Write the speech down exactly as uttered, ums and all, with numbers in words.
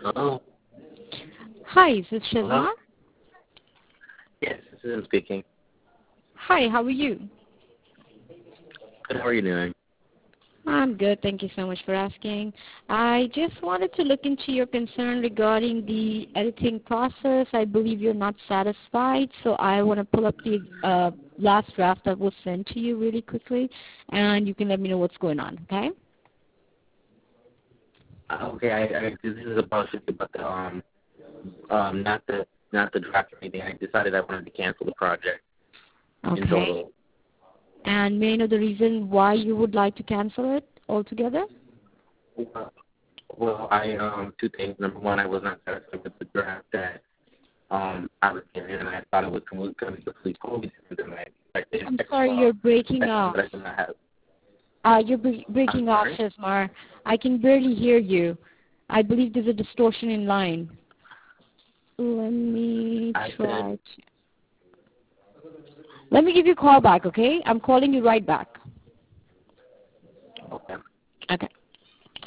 Hello? Hi, is this Hello? Shazma? Yes, this is him speaking. Hi, how are you? Good, how are you doing? I'm good. Thank you so much for asking. I just wanted to look into your concern regarding the editing process. I believe you're not satisfied, so I want to pull up the uh, last draft that was sent to you really quickly, and you can let me know what's going on, okay? Uh, okay, I, I, this is about about the, um, um, not the, not the draft or anything. I decided I wanted to cancel the project in Okay. total. And may I know the reason why you would like to cancel it altogether? Well, well, I, um, two things. Number one, I was not satisfied with the draft that, um, I was given, and I thought it was going to be completely totally different than I expected. I'm Second of sorry, all, you're breaking second, off. but I did not have. Uh, you're bre- I'm breaking off, sorry? Shazmar. I can barely hear you. I believe there's a distortion in line. Let me I said, try. To... Let me give you a call back, okay? I'm calling you right back. okay. Okay.